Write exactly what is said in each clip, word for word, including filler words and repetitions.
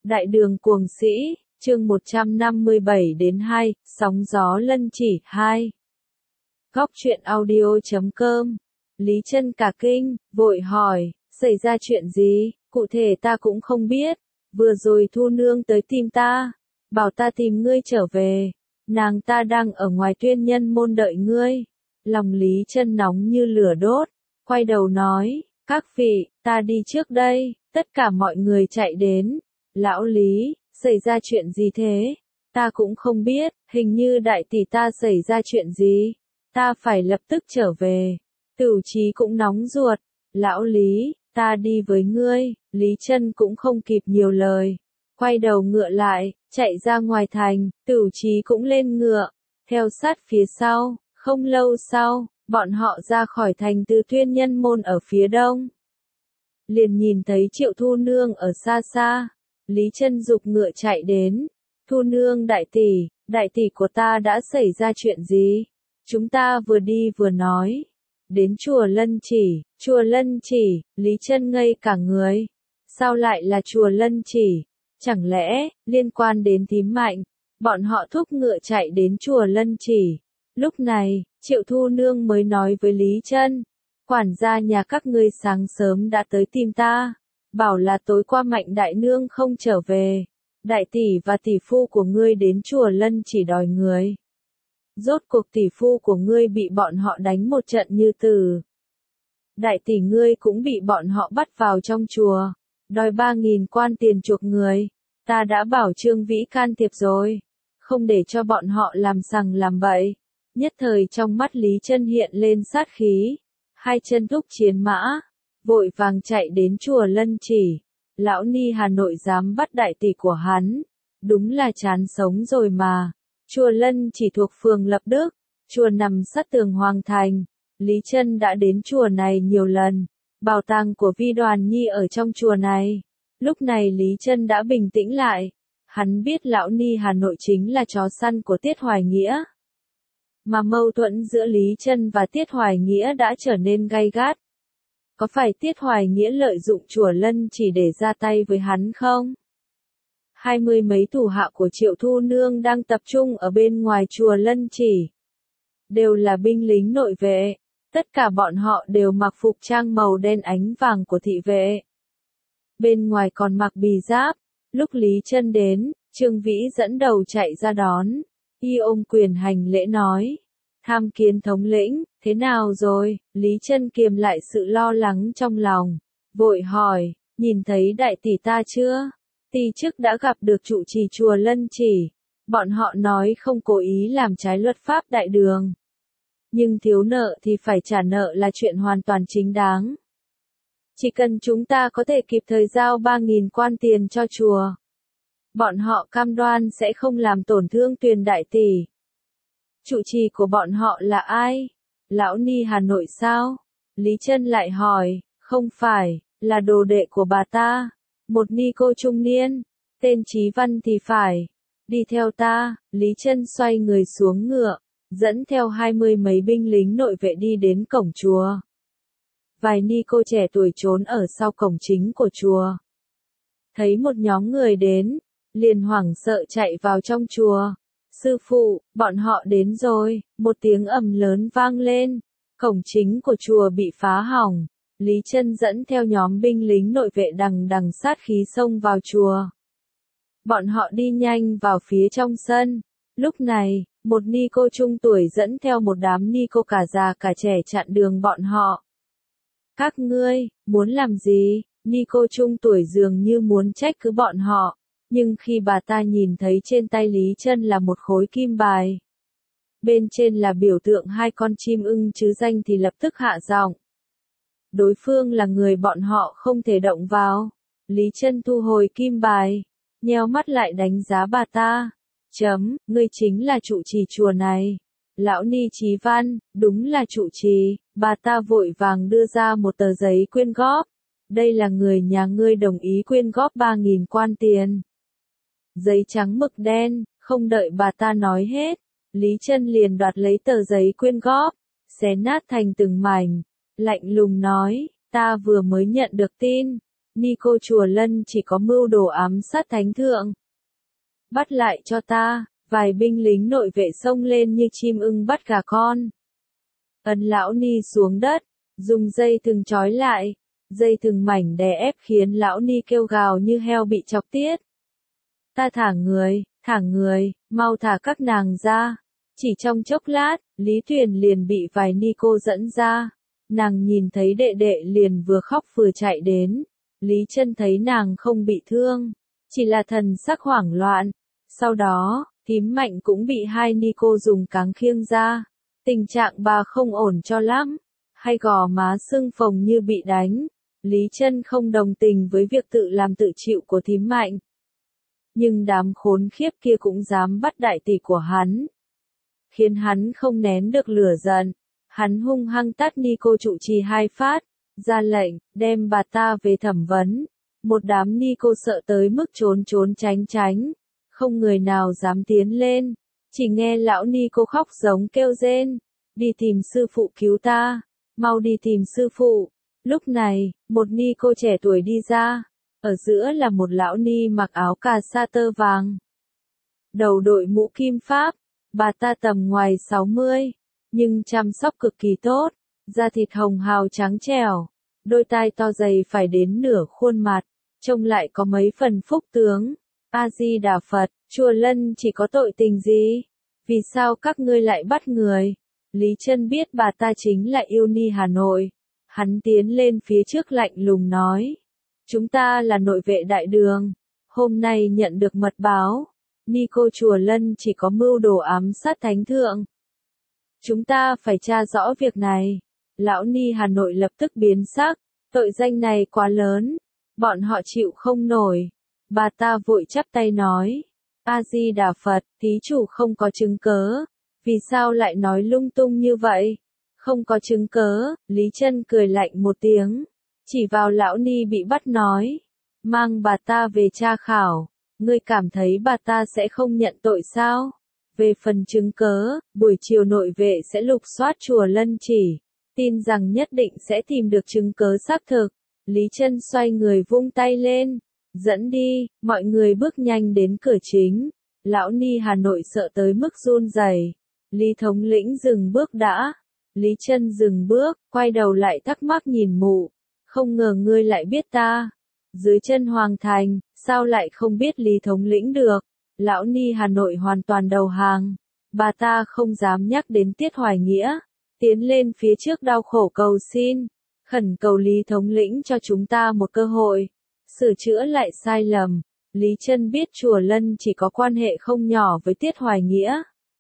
Đại đường cuồng sĩ, chương một trăm năm mươi bảy đến hai, sóng gió lân chỉ, hai. Góc truyện audio chấm com. Lý Chân cả kinh, vội hỏi, xảy ra chuyện gì, cụ thể ta cũng không biết, vừa rồi Thu Nương tới tìm ta, bảo ta tìm ngươi trở về, nàng ta đang ở ngoài Tuyên Nhân môn đợi ngươi. Lòng Lý Chân nóng như lửa đốt, quay đầu nói, các vị, ta đi trước đây, tất cả mọi người chạy đến. Lão Lý, xảy ra chuyện gì thế? Ta cũng không biết, hình như đại tỷ ta xảy ra chuyện gì. Ta phải lập tức trở về. Tửu Chí cũng nóng ruột. Lão Lý, ta đi với ngươi. Lý Chân cũng không kịp nhiều lời. Quay đầu ngựa lại, chạy ra ngoài thành. Tửu Chí cũng lên ngựa, theo sát phía sau. Không lâu sau, bọn họ ra khỏi thành từ Tuyên Nhân môn ở phía đông. Liền nhìn thấy Triệu Thu Nương ở xa xa. Lý Chân dục ngựa chạy đến. Thu Nương đại tỷ, đại tỷ của ta đã xảy ra chuyện gì? Chúng ta vừa đi vừa nói. Đến chùa Lân Chỉ, chùa Lân Chỉ, Lý Chân ngây cả người. Sao lại là chùa Lân Chỉ? Chẳng lẽ, liên quan đến Thím Mạnh? Bọn họ thúc ngựa chạy đến chùa Lân Chỉ. Lúc này, Triệu Thu Nương mới nói với Lý Chân. Quản gia nhà các ngươi sáng sớm đã tới tìm ta. Bảo là tối qua Mạnh đại nương không trở về. Đại tỷ và tỷ phu của ngươi đến chùa Lân Chỉ đòi người. Rốt cuộc tỷ phu của ngươi bị bọn họ đánh một trận như tử. Đại tỷ ngươi cũng bị bọn họ bắt vào trong chùa. Đòi ba nghìn quan tiền chuộc người. Ta đã bảo Trương Vĩ can thiệp rồi. Không để cho bọn họ làm sằng làm bậy. Nhất thời trong mắt Lý Chân hiện lên sát khí. Hai chân thúc chiến mã. Vội vàng chạy đến chùa Lân Chỉ. Lão Ni Hà Nội dám bắt đại tỷ của hắn. Đúng là chán sống rồi mà. Chùa Lân Chỉ thuộc phường Lập Đức. Chùa nằm sát tường Hoàng Thành. Lý Chân đã đến chùa này nhiều lần. Bảo tàng của Vi Đoàn Nhi ở trong chùa này. Lúc này Lý Chân đã bình tĩnh lại. Hắn biết Lão Ni Hà Nội chính là chó săn của Tiết Hoài Nghĩa. Mà mâu thuẫn giữa Lý Chân và Tiết Hoài Nghĩa đã trở nên gay gắt. Có phải Tiết Hoài Nghĩa lợi dụng chùa Lân Chỉ để ra tay với hắn không? Hai mươi mấy thủ hạ của Triệu Thu Nương đang tập trung ở bên ngoài chùa Lân Chỉ. Đều là binh lính nội vệ. Tất cả bọn họ đều mặc phục trang màu đen ánh vàng của thị vệ. Bên ngoài còn mặc bì giáp. Lúc Lý Chân đến, Trương Vĩ dẫn đầu chạy ra đón. Y ôm quyền hành lễ nói. Tham kiến thống lĩnh, thế nào rồi? Lý Chân kiềm lại sự lo lắng trong lòng. Vội hỏi, nhìn thấy đại tỷ ta chưa? Tỷ trước đã gặp được trụ trì chùa Lân Chỉ. Bọn họ nói không cố ý làm trái luật pháp đại đường. Nhưng thiếu nợ thì phải trả nợ là chuyện hoàn toàn chính đáng. Chỉ cần chúng ta có thể kịp thời giao ba nghìn quan tiền cho chùa. Bọn họ cam đoan sẽ không làm tổn thương Tuyền đại tỷ. Trụ trì của bọn họ là ai? Lão Ni Hà Nội sao? Lý Chân lại hỏi, không phải, là đồ đệ của bà ta. Một ni cô trung niên, tên Chí Văn thì phải. Đi theo ta. Lý Chân xoay người xuống ngựa, dẫn theo hai mươi mấy binh lính nội vệ đi đến cổng chùa. Vài ni cô trẻ tuổi trốn ở sau cổng chính của chùa. Thấy một nhóm người đến, liền hoảng sợ chạy vào trong chùa. Sư phụ, bọn họ đến rồi. Một tiếng ầm lớn vang lên. Cổng chính của chùa bị phá hỏng. Lý Chân dẫn theo nhóm binh lính nội vệ đằng đằng sát khí xông vào chùa. Bọn họ đi nhanh vào phía trong sân. Lúc này, một ni cô trung tuổi dẫn theo một đám ni cô cả già cả trẻ chặn đường bọn họ. Các ngươi, muốn làm gì? Ni cô trung tuổi dường như muốn trách cứ bọn họ. Nhưng khi bà ta nhìn thấy trên tay Lý Chân là một khối kim bài. Bên trên là biểu tượng hai con chim ưng chứ danh thì lập tức hạ giọng. Đối phương là người bọn họ không thể động vào. Lý Chân thu hồi kim bài. Nheo mắt lại đánh giá bà ta. Chấm, ngươi chính là trụ trì chùa này. Lão Ni Chí Văn, đúng là trụ trì. Bà ta vội vàng đưa ra một tờ giấy quyên góp. Đây là người nhà ngươi đồng ý quyên góp ba nghìn quan tiền. Giấy trắng mực đen, không đợi bà ta nói hết. Lý Chân liền đoạt lấy tờ giấy quyên góp, xé nát thành từng mảnh. Lạnh lùng nói, ta vừa mới nhận được tin. Nico chùa Lân chỉ có mưu đồ ám sát thánh thượng. Bắt lại cho ta, vài binh lính nội vệ xông lên như chim ưng bắt gà con. Ấn lão ni xuống đất, dùng dây thừng trói lại, dây thừng mảnh đè ép khiến lão ni kêu gào như heo bị chọc tiết. Ta thả người, thả người, mau thả các nàng ra. Chỉ trong chốc lát, Lý Tuyền liền bị vài ni cô dẫn ra. Nàng nhìn thấy đệ đệ liền vừa khóc vừa chạy đến. Lý Chân thấy nàng không bị thương, chỉ là thần sắc hoảng loạn. Sau đó, Thím Mạnh cũng bị hai ni cô dùng cáng khiêng ra. Tình trạng bà không ổn cho lắm, hai gò má sưng phồng như bị đánh. Lý Chân không đồng tình với việc tự làm tự chịu của Thím Mạnh. Nhưng đám khốn khiếp kia cũng dám bắt đại tỷ của hắn. Khiến hắn không nén được lửa giận. Hắn hung hăng tát ni cô trụ trì hai phát, ra lệnh, đem bà ta về thẩm vấn. Một đám ni cô sợ tới mức trốn trốn tránh tránh. Không người nào dám tiến lên. Chỉ nghe lão ni cô khóc giống kêu rên. Đi tìm sư phụ cứu ta. Mau đi tìm sư phụ. Lúc này, một ni cô trẻ tuổi đi ra. Ở giữa là một lão ni mặc áo cà sa tơ vàng. Đầu đội mũ kim pháp. Bà ta tầm ngoài sáu mươi. Nhưng chăm sóc cực kỳ tốt. Da thịt hồng hào trắng trẻo. Đôi tai to dày phải đến nửa khuôn mặt. Trông lại có mấy phần phúc tướng. A-di-đà Phật, chùa Lân chỉ có tội tình gì? Vì sao các ngươi lại bắt người? Lý Chân biết bà ta chính là yêu ni Hà Nội. Hắn tiến lên phía trước lạnh lùng nói. Chúng ta là nội vệ đại đường. Hôm nay nhận được mật báo. Ni cô chùa Lân chỉ có mưu đồ ám sát thánh thượng. Chúng ta phải tra rõ việc này. Lão ni Hà Nội lập tức biến sắc. Tội danh này quá lớn. Bọn họ chịu không nổi. Bà ta vội chắp tay nói. A-di-đà Phật, thí chủ không có chứng cớ. Vì sao lại nói lung tung như vậy? Không có chứng cớ, Lý Chân cười lạnh một tiếng. Chỉ vào lão ni bị bắt nói. Mang bà ta về tra khảo. Ngươi cảm thấy bà ta sẽ không nhận tội sao? Về phần chứng cớ, buổi chiều nội vệ sẽ lục soát chùa Lân Chỉ. Tin rằng nhất định sẽ tìm được chứng cớ xác thực. Lý Chân xoay người vung tay lên. Dẫn đi, mọi người bước nhanh đến cửa chính. Lão ni Hà Nội sợ tới mức run rẩy. Lý thống lĩnh dừng bước đã. Lý Chân dừng bước, quay đầu lại thắc mắc nhìn mụ. Không ngờ ngươi lại biết ta. Dưới chân hoàng thành, sao lại không biết Lý thống lĩnh được? Lão ni Hà Nội hoàn toàn đầu hàng. Bà ta không dám nhắc đến Tiết Hoài Nghĩa. Tiến lên phía trước đau khổ cầu xin. Khẩn cầu Lý thống lĩnh cho chúng ta một cơ hội. Sửa chữa lại sai lầm. Lý Chân biết chùa Lân chỉ có quan hệ không nhỏ với Tiết Hoài Nghĩa.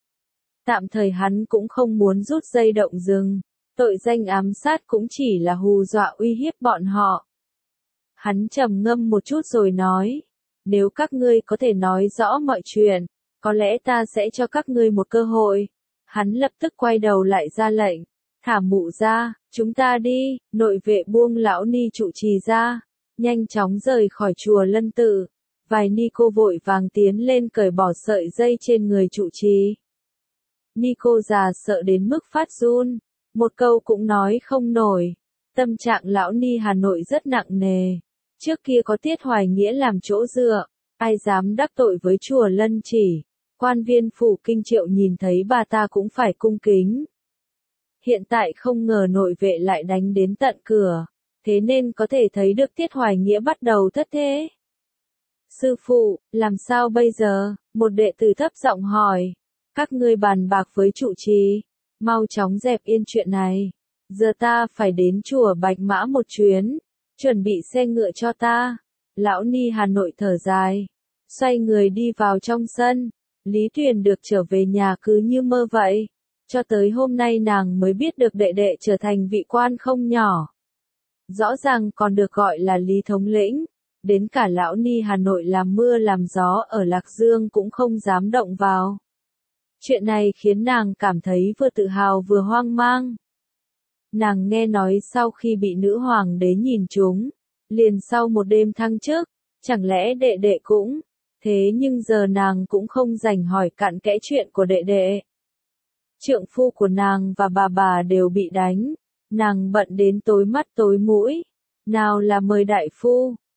Tạm thời hắn cũng không muốn rút dây động rừng. Tội danh ám sát cũng chỉ là hù dọa uy hiếp bọn họ. Hắn trầm ngâm một chút rồi nói. Nếu các ngươi có thể nói rõ mọi chuyện, có lẽ ta sẽ cho các ngươi một cơ hội. Hắn lập tức quay đầu lại ra lệnh. Thả mụ ra, chúng ta đi. Nội vệ buông lão ni trụ trì ra. Nhanh chóng rời khỏi chùa Lân Tự. Vài ni cô vội vàng tiến lên cởi bỏ sợi dây trên người trụ trì. Ni cô già sợ đến mức phát run. Một câu cũng nói không nổi. Tâm trạng lão ni Hà Nội rất nặng nề. Trước kia có Tiết Hoài Nghĩa làm chỗ dựa. Ai dám đắc tội với chùa Lân Chỉ. Quan viên phủ Kinh Triệu nhìn thấy bà ta cũng phải cung kính. Hiện tại không ngờ nội vệ lại đánh đến tận cửa. Thế nên có thể thấy được Tiết Hoài Nghĩa bắt đầu thất thế. Sư phụ, làm sao bây giờ? Một đệ tử thấp giọng hỏi. Các ngươi bàn bạc với trụ trì. Mau chóng dẹp yên chuyện này. Giờ ta phải đến chùa Bạch Mã một chuyến. Chuẩn bị xe ngựa cho ta. Lão ni Hà Nội thở dài. Xoay người đi vào trong sân. Lý Tuyền được trở về nhà cứ như mơ vậy. Cho tới hôm nay nàng mới biết được đệ đệ trở thành vị quan không nhỏ. Rõ ràng còn được gọi là Lý thống lĩnh. Đến cả lão ni Hà Nội làm mưa làm gió ở Lạc Dương cũng không dám động vào. Chuyện này khiến nàng cảm thấy vừa tự hào vừa hoang mang. Nàng nghe nói sau khi bị nữ hoàng đế nhìn trúng, liền sau một đêm thăng chức, chẳng lẽ đệ đệ cũng, thế nhưng giờ nàng cũng không rảnh hỏi cặn kẽ chuyện của đệ đệ. Trượng phu của nàng và bà bà đều bị đánh, nàng bận đến tối mắt tối mũi, nào là mời đại phu,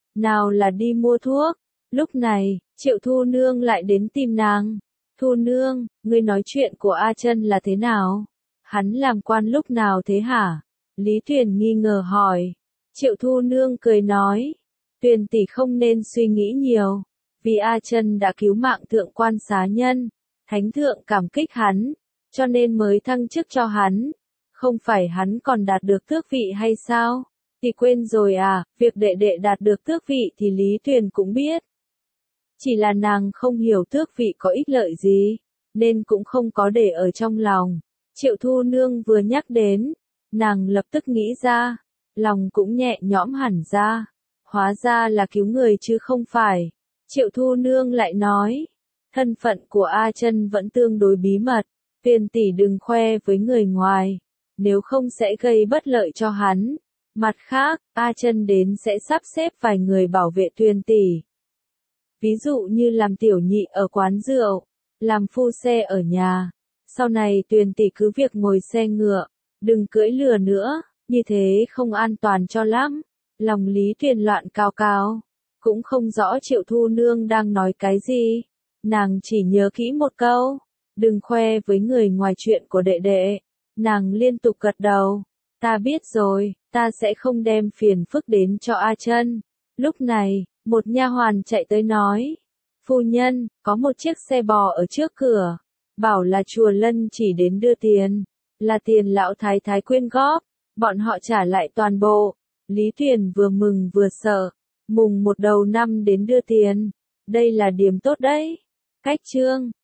nào là đi mua thuốc. Lúc này, Triệu Thu Nương lại đến tìm nàng. Thu Nương, ngươi nói chuyện của A Chân là thế nào? Hắn làm quan lúc nào thế hả? Lý Tuyền nghi ngờ hỏi. Triệu Thu Nương cười nói. Tuyền tỷ không nên suy nghĩ nhiều. Vì A Chân đã cứu mạng thượng quan xá nhân. Thánh thượng cảm kích hắn. Cho nên mới thăng chức cho hắn. Không phải hắn còn đạt được tước vị hay sao? Thì quên rồi à, việc đệ đệ đạt được tước vị thì Lý Tuyền cũng biết. Chỉ là nàng không hiểu tước vị có ích lợi gì, nên cũng không có để ở trong lòng. Triệu Thu Nương vừa nhắc đến, nàng lập tức nghĩ ra, lòng cũng nhẹ nhõm hẳn ra. Hóa ra là cứu người chứ không phải. Triệu Thu Nương lại nói, thân phận của A Chân vẫn tương đối bí mật, Tuyền tỷ đừng khoe với người ngoài, nếu không sẽ gây bất lợi cho hắn. Mặt khác, A Chân đến sẽ sắp xếp vài người bảo vệ Tuyền tỷ. Ví dụ như làm tiểu nhị ở quán rượu, làm phu xe ở nhà. Sau này Tuyền tỷ cứ việc ngồi xe ngựa, đừng cưỡi lừa nữa, như thế không an toàn cho lắm. Lòng Lý Tuyền loạn cao cao, cũng không rõ Triệu Thu Nương đang nói cái gì. Nàng chỉ nhớ kỹ một câu, đừng khoe với người ngoài chuyện của đệ đệ. Nàng liên tục gật đầu, ta biết rồi, ta sẽ không đem phiền phức đến cho A Chân. Lúc này, một nha hoàn chạy tới nói, phu nhân, có một chiếc xe bò ở trước cửa, bảo là chùa Lân chỉ đến đưa tiền, là tiền lão thái thái quyên góp, bọn họ trả lại toàn bộ. Lý Tuyền vừa mừng vừa sợ, mùng một đầu năm đến đưa tiền, đây là điểm tốt đấy. Cách chương